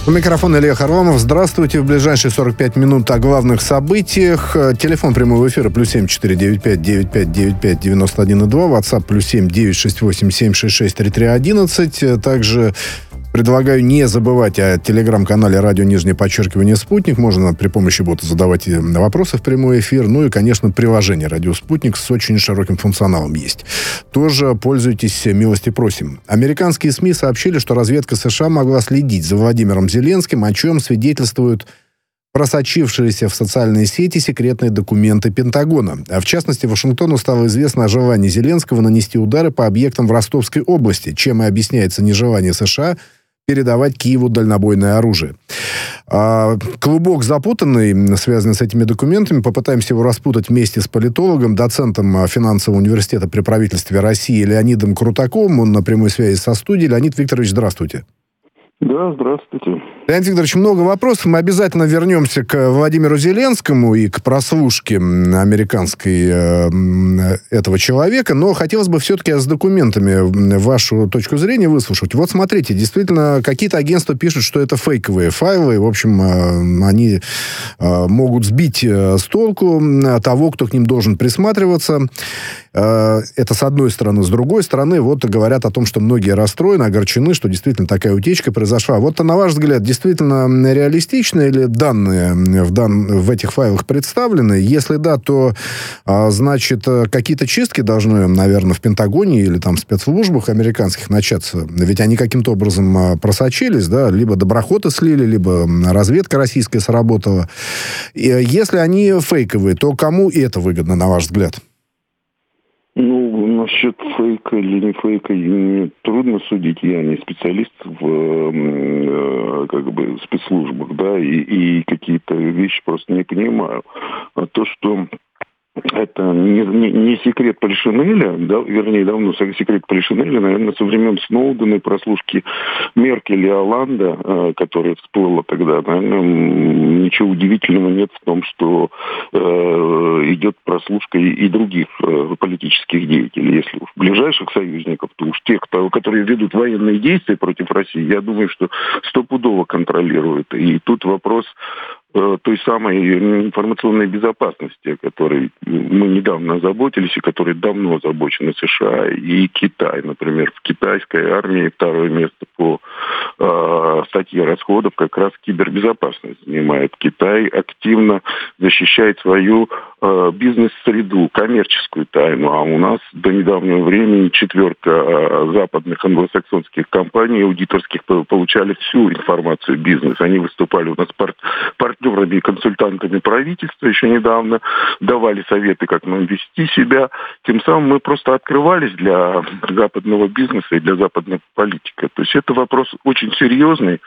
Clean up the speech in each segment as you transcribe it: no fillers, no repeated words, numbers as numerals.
У микрофона Илья Харламов. Здравствуйте. В ближайшие 45 минут о главных событиях. Телефон прямого эфира +7 495 9595 91,2. WhatsApp +7 968 766 3311. Также предлагаю не забывать о телеграм-канале радио_ «Спутник». Можно при помощи бота задавать вопросы в прямой эфир. Ну и, конечно, приложение «Радио Спутник» с очень широким функционалом есть. Тоже пользуйтесь, милости просим. Американские СМИ сообщили, что разведка США могла следить за Владимиром Зеленским, о чем свидетельствуют просочившиеся в социальные сети секретные документы Пентагона. А в частности, Вашингтону стало известно о желании Зеленского нанести удары по объектам в Ростовской области, чем и объясняется нежелание США передавать Киеву дальнобойное оружие. Клубок запутанный, связанный с этими документами. Попытаемся его распутать вместе с политологом, доцентом финансового университета при правительстве России Леонидом Крутаковым. Он на прямой связи со студией. Леонид Викторович, здравствуйте. Да, здравствуйте. Леонид Викторович, много вопросов. Мы обязательно вернемся к Владимиру Зеленскому и к прослушке американской этого человека. Но хотелось бы все-таки с документами вашу точку зрения выслушать. Вот смотрите, действительно, какие-то агентства пишут, что это фейковые файлы. В общем, они могут сбить с толку того, кто к ним должен присматриваться. Это с одной стороны. С другой стороны, вот говорят о том, что многие расстроены, огорчены, что действительно такая утечка произошла. Вот, на ваш взгляд, действительно реалистичны или данные в этих файлах представлены? Если да, то, значит, какие-то чистки должны, наверное, в Пентагоне или там в спецслужбах американских начаться. Ведь они каким-то образом просочились, да, либо доброхоты слили, либо разведка российская сработала. И если они фейковые, то кому это выгодно, на ваш взгляд? Ну, насчет фейка или не фейка, мне трудно судить. Я не специалист в спецслужбах, да, и какие-то вещи просто не понимаю. А то, что это не секрет Полишинеля, да, вернее, давно секрет Полишинеля, наверное, со времен Сноудена и прослушки Меркель и Олланда, которая всплыла тогда, наверное, ничего удивительного нет в том, что идет прослушка и других политических деятелей. Если уж ближайших союзников, то уж тех, которые ведут военные действия против России, я думаю, что стопудово контролируют. И тут вопрос той самой информационной безопасности, о которой мы недавно озаботились и которой давно озабочены США и Китай. Например, в китайской армии второе место по статье расходов как раз кибербезопасность занимает. Китай активно защищает свою бизнес-среду, коммерческую тайну. А у нас до недавнего времени четверка западных англосаксонских компаний аудиторских получали всю информацию бизнеса. Они выступали у нас партнерами и консультантами правительства еще недавно, давали советы, как нам вести себя. Тем самым мы просто открывались для западного бизнеса и для западной политики. То есть это вопрос очень серьезный.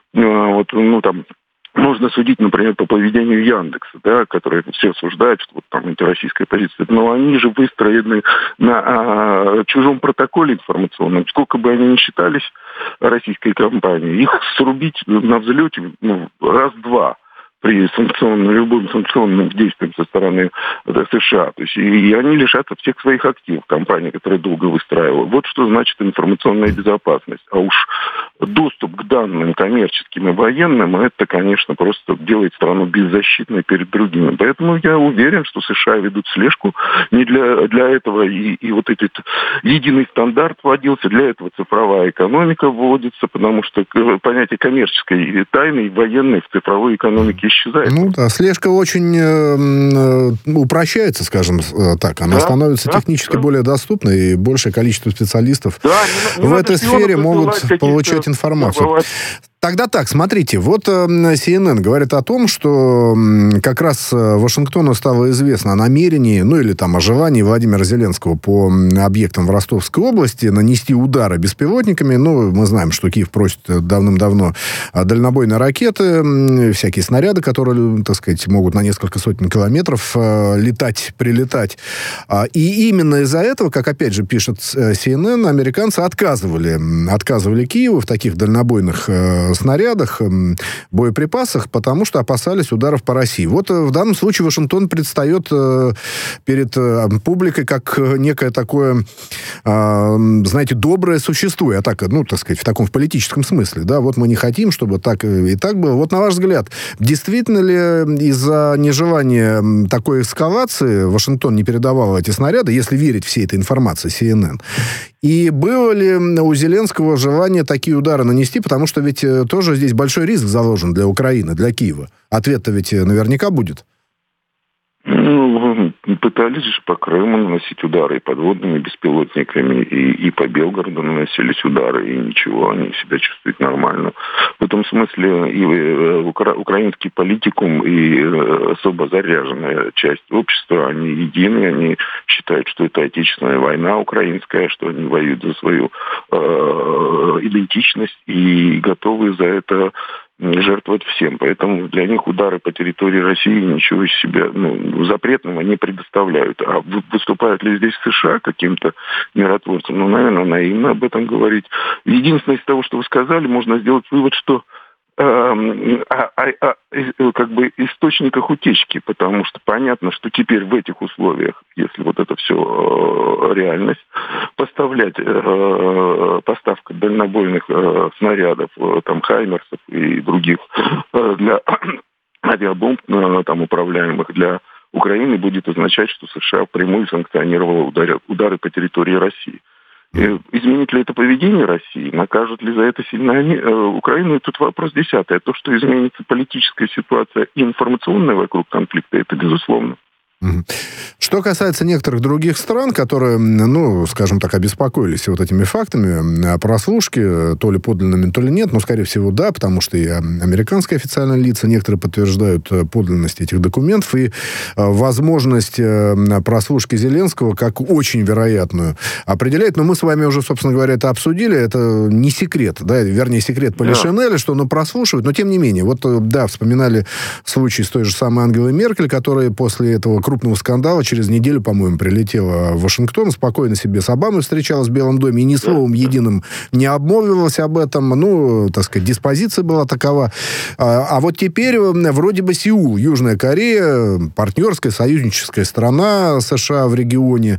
Можно судить, например, по поведению Яндекса, да, который все осуждают, что вот там антироссийская позиция. Но они же выстроены на чужом протоколе информационном. Сколько бы они ни считались российской компанией, их срубить на взлете раз-два при любым санкционным действиям со стороны США. То есть и они лишатся всех своих активов, компании, которые долго выстраивала. Вот что значит информационная безопасность. А уж доступ к данным коммерческим и военным, это, конечно, просто делает страну беззащитной перед другими. Поэтому я уверен, что США ведут слежку не для этого и вот этот единый стандарт вводился, для этого цифровая экономика вводится, потому что понятие коммерческой тайны и военной в цифровой экономике исчезает. Ну да, слежка очень упрощается, скажем так. Она становится технически более доступной, и большее количество специалистов в этой сфере могут получать информацию. Тогда так, смотрите, вот CNN говорит о том, что как раз Вашингтону стало известно о намерении, ну или там о желании Владимира Зеленского по объектам в Ростовской области нанести удары беспилотниками. Ну, мы знаем, что Киев просит давным-давно дальнобойные ракеты, всякие снаряды, которые, так сказать, могут на несколько сотен километров летать, прилетать. И именно из-за этого, как опять же пишет CNN, американцы отказывали Киеву в таких дальнобойных снарядах, боеприпасах, потому что опасались ударов по России. Вот в данном случае Вашингтон предстает перед публикой как некое такое, знаете, доброе существо. Я так, так сказать, в политическом смысле. Да, вот мы не хотим, чтобы так и так было. Вот на ваш взгляд, действительно ли из-за нежелания такой эскалации Вашингтон не передавал эти снаряды, если верить всей этой информации CNN? И было ли у Зеленского желание такие удары нанести? Потому что ведь тоже здесь большой риск заложен для Украины, для Киева. Ответ-то ведь наверняка будет. Пытались же по Крыму наносить удары и подводными беспилотниками, и по Белгороду наносились удары, и ничего, они себя чувствуют нормально. В этом смысле и украинский политикум, и особо заряженная часть общества, они едины, они считают, что это отечественная война украинская, что они воюют за свою идентичность и готовы за это жертвовать всем. Поэтому для них удары по территории России ничего из себя запретного не предоставляют. А выступают ли здесь США каким-то миротворцем? Наверное, наивно об этом говорить. Единственное из того, что вы сказали, можно сделать вывод, что источниках утечки, потому что понятно, что теперь в этих условиях, если вот это все реальность, поставка дальнобойных снарядов, хаймерсов и других для авиабомб, управляемых для Украины, будет означать, что США впрямую санкционировала удары по территории России. Изменит ли это поведение России? Накажут ли за это сильно Украину? И тут вопрос десятый. А то, что изменится политическая ситуация и информационная вокруг конфликта, это безусловно. Что касается некоторых других стран, которые, скажем так, обеспокоились вот этими фактами прослушки, то ли подлинными, то ли нет, скорее всего, да, потому что и американские официальные лица некоторые подтверждают подлинность этих документов, и возможность прослушки Зеленского как очень вероятную определяет. Но мы с вами уже, собственно говоря, это обсудили, это не секрет, да, вернее, секрет Полишинеля, что прослушивают, но тем не менее, вспоминали случай с той же самой Ангелой Меркель, которая после этого крупного скандала через неделю, по-моему, прилетела в Вашингтон, спокойно себе с Обамой встречалась в Белом доме и ни словом единым не обмолвилась об этом. Диспозиция была такова. А вот теперь вроде бы Сеул, Южная Корея, партнерская, союзническая страна США в регионе,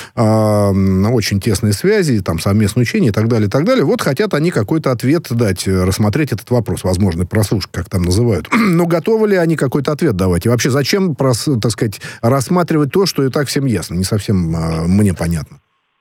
очень тесные связи, совместные учения и так далее, и так далее. Вот хотят они какой-то ответ дать, рассмотреть этот вопрос, возможно, прослушка, как там называют. Но готовы ли они какой-то ответ давать? И вообще, зачем, рассматривать то, что и так всем ясно. Не совсем мне понятно.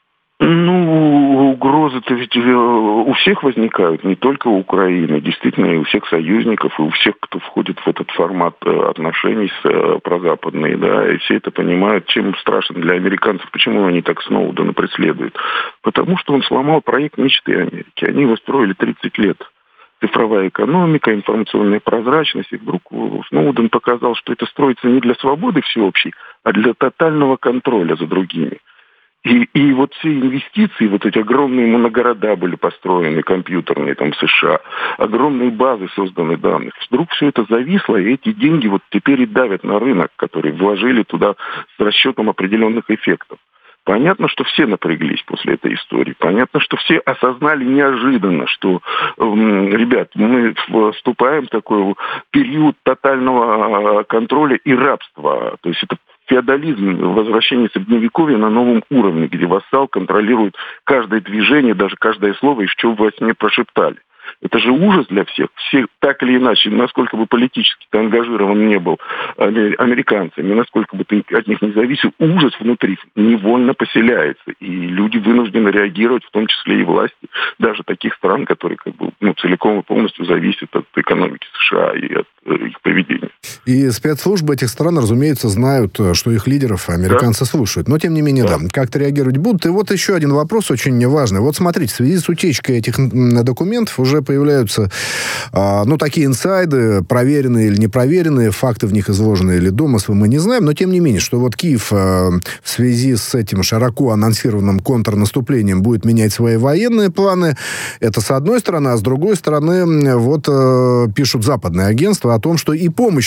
Угрозы-то ведь у всех возникают, не только у Украины. Действительно, и у всех союзников, и у всех, кто входит в этот формат отношений прозападные, да, и все это понимают, чем страшен для американцев, почему они так Сноудена преследуют. Потому что он сломал проект мечты Америки. Они его строили 30 лет. Цифровая экономика, информационная прозрачность. И вдруг Сноуден показал, что это строится не для свободы всеобщей, а для тотального контроля за другими. И вот все инвестиции, вот эти огромные моногорода были построены, компьютерные в США, огромные базы созданы данных. Вдруг все это зависло, и эти деньги теперь и давят на рынок, который вложили туда с расчетом определенных эффектов. Понятно, что все напряглись после этой истории. Понятно, что все осознали неожиданно, что, ребят, мы вступаем в такой период тотального контроля и рабства. То есть это феодализм, возвращение средневековья на новом уровне, где вассал контролирует каждое движение, даже каждое слово, и что во сне прошептали. Это же ужас для всех. Все так или иначе, насколько бы политически ты ангажирован не был американцами, насколько бы ты от них не зависел, ужас внутри невольно поселяется. И люди вынуждены реагировать, в том числе и власти, даже таких стран, которые целиком и полностью зависят от экономики США и от их поведения. И спецслужбы этих стран, разумеется, знают, что их лидеров американцы слушают. Но, тем не менее, как-то реагировать будут. И вот еще один вопрос очень важный. Вот смотрите, в связи с утечкой этих документов уже появляются, такие инсайды, проверенные или непроверенные, факты в них изложены или домыслы, мы не знаем. Но, тем не менее, что вот Киев в связи с этим широко анонсированным контрнаступлением будет менять свои военные планы. Это с одной стороны. А с другой стороны, пишут западные агентства о том, что и помощь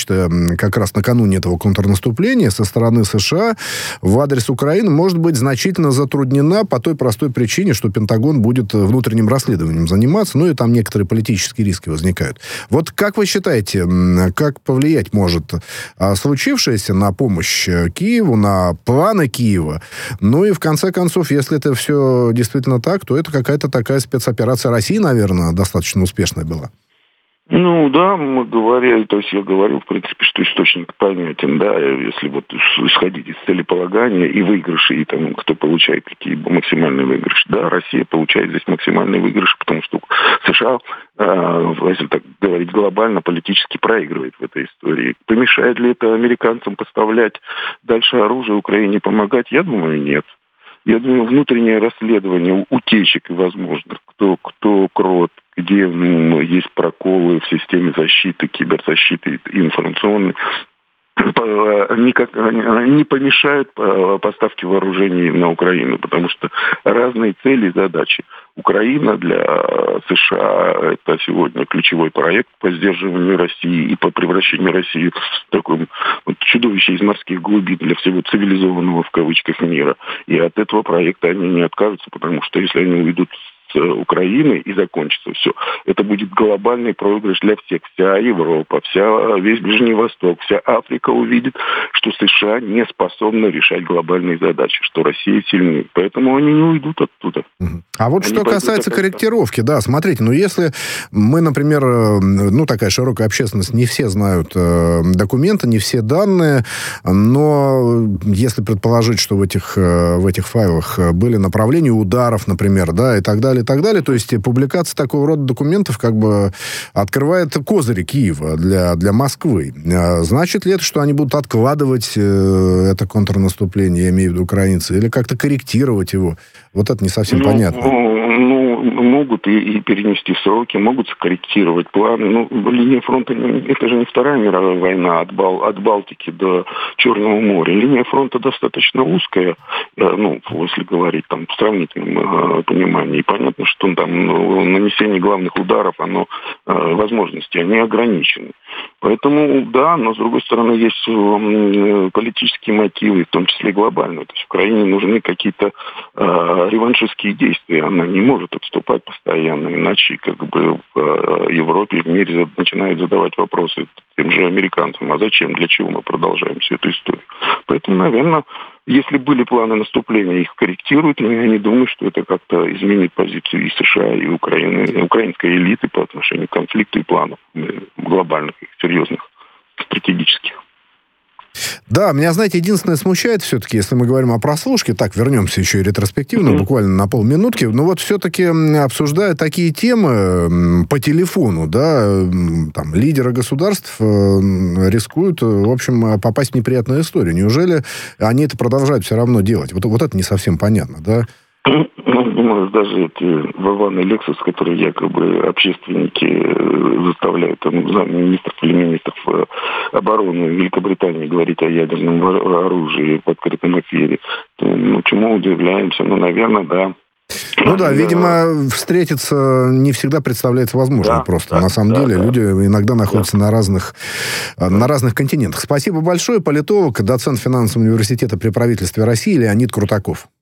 что как раз накануне этого контрнаступления со стороны США в адрес Украины может быть значительно затруднена по той простой причине, что Пентагон будет внутренним расследованием заниматься, ну и там некоторые политические риски возникают. Вот как вы считаете, как повлиять может случившееся на помощь Киеву, на планы Киева? Ну и в конце концов, если это все действительно так, то это какая-то такая спецоперация России, наверное, достаточно успешная была. Ну да, мы говорили, то есть я говорил, в принципе, что источник понятен, да, если вот исходить из целеполагания и выигрышей, и там, кто получает какие максимальные выигрыши. Да, Россия получает здесь максимальный выигрыш, потому что США, если так говорить глобально, политически проигрывает в этой истории. Помешает ли это американцам поставлять дальше оружие Украине, помогать? Я думаю, нет. Я думаю, внутреннее расследование утечек и возможных, кто крот, где есть проколы в системе защиты, киберзащиты и информационной, никак не помешают поставке вооружений на Украину, потому что разные цели и задачи. Украина для США – это сегодня ключевой проект по сдерживанию России и по превращению России в такое чудовище из морских глубин для всего цивилизованного в кавычках мира. И от этого проекта они не откажутся, потому что если они уйдут с Украины и закончится все, это будет глобальный проигрыш для всех. Вся Европа, весь Ближний Восток, вся Африка увидит, что США не способны решать глобальные задачи, что Россия сильнее. Поэтому они не уйдут оттуда. А вот что касается корректировки, да, смотрите, если мы, например, такая широкая общественность, не все знают документы, не все данные, но если предположить, что в этих файлах были направления ударов, например, да, и так далее, то есть публикация такого рода документов как бы открывает козыри Киева для Москвы. Значит ли это, что они будут откладывать это контрнаступление, я имею в виду украинцы, или как-то корректировать его? Вот это не совсем понятно. Могут и перенести сроки, могут скорректировать планы. Линия фронта, это же не Вторая мировая война от Балтики до Черного моря. Линия фронта достаточно узкая, если говорить там в сравнительном понимании. И понятно, что там нанесение главных ударов, возможности, они ограничены. Поэтому, да, но с другой стороны есть политические мотивы, в том числе глобальные. То есть Украине нужны какие-то реваншистские действия. Она не может отступать постоянно, иначе в Европе, в мире начинают задавать вопросы тем же американцам. А зачем, для чего мы продолжаем всю эту историю? Поэтому, наверное, если были планы наступления, их корректируют, но я не думаю, что это как-то изменит позицию и США, и Украины, и украинской элиты по отношению к конфликту и планов глобальных, серьезных, стратегических. Да, меня, знаете, единственное смущает все-таки, если мы говорим о прослушке, так, вернемся еще и ретроспективно, буквально на полминутки, все-таки обсуждая такие темы по телефону, да, там, лидеры государств рискуют, в общем, попасть в неприятную историю. Неужели они это продолжают все равно делать? Вот это не совсем понятно, да? Думаю, даже эти Вован и Лексус, которые якобы общественники заставляют замминистров или министров обороны Великобритании говорить о ядерном оружии в открытом эфире. Чему удивляемся? Наверное, да. Видимо, встретиться не всегда представляется возможным просто. На самом деле люди иногда находятся на разных континентах. Спасибо большое. Политолог, доцент финансового университета при правительстве России Леонид Крутаков.